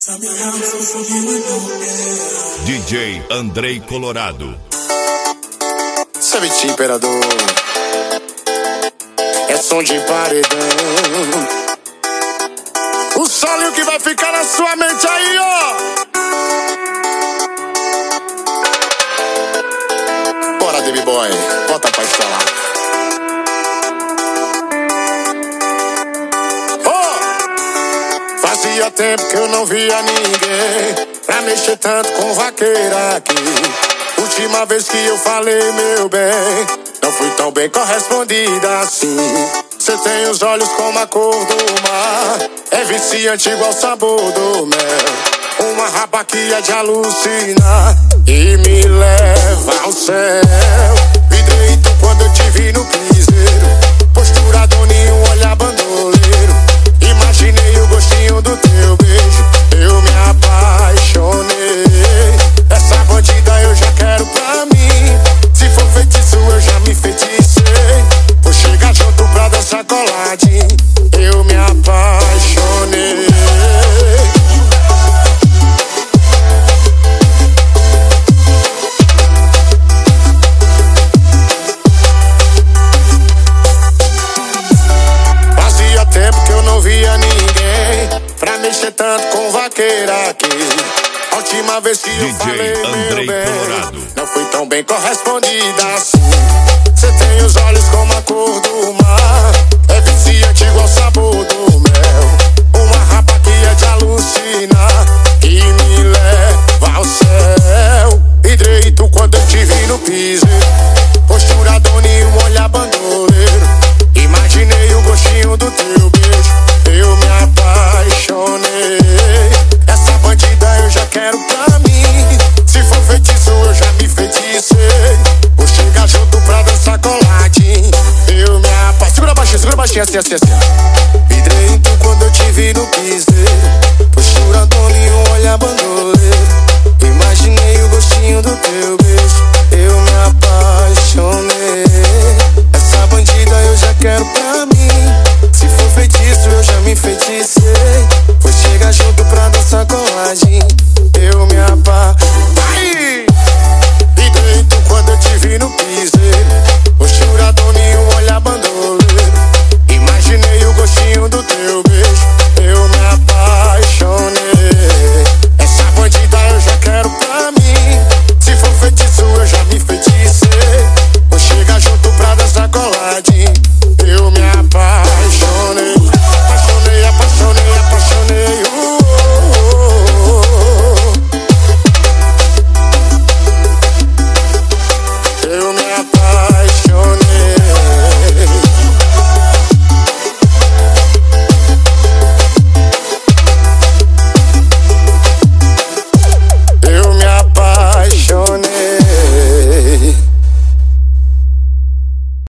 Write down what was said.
DJ Andrei Colorado. Sabe, imperador, é som de paredão. O solo que vai ficar na sua mente aí, ó. Bora, Baby Boy, bota pra estralar. Fazia tempo que eu não via ninguém pra mexer tanto com vaqueira aqui. Última vez que eu falei, meu bem, não fui tão bem correspondida assim. Cê tem os olhos como a cor do mar, é viciante igual o sabor do mel. Uma raba que é de alucinar e me leva ao céu. Vidreito quando eu te vi no piseiro, postura doninho, olhar bandoleiro. Imaginei o gostinho do teu beijo, eu me apaixonei. Essa bandida eu já quero pra mim, se for feitiço eu já me feticei. Vou chegar junto pra dançar coladinho, eu me apaixonei. Fazia tempo que eu não via ninguém pra mexer tanto com vaqueira aqui. A última vez que eu falei, Andrei meu bem, Colorado, não fui tão bem correspondida assim. Cê tem os olhos como a cor do mar, é viciante igual o sabor do mel. Uma rapa que é de alucinar e me leva ao céu. Vidreito quando eu te vi no piseiro, postura doninho, olhar bandoleiro. Imaginei o gostinho do teu beijo, eu me apaixonei. Essa bandida eu já quero pra mim, se for feitiço eu já me feticei. Vou chegar junto pra dançar coladinho, eu me apaixonei. Segura baixinho, assim, assim, assim. Vidreito quando eu te vi no piseiro,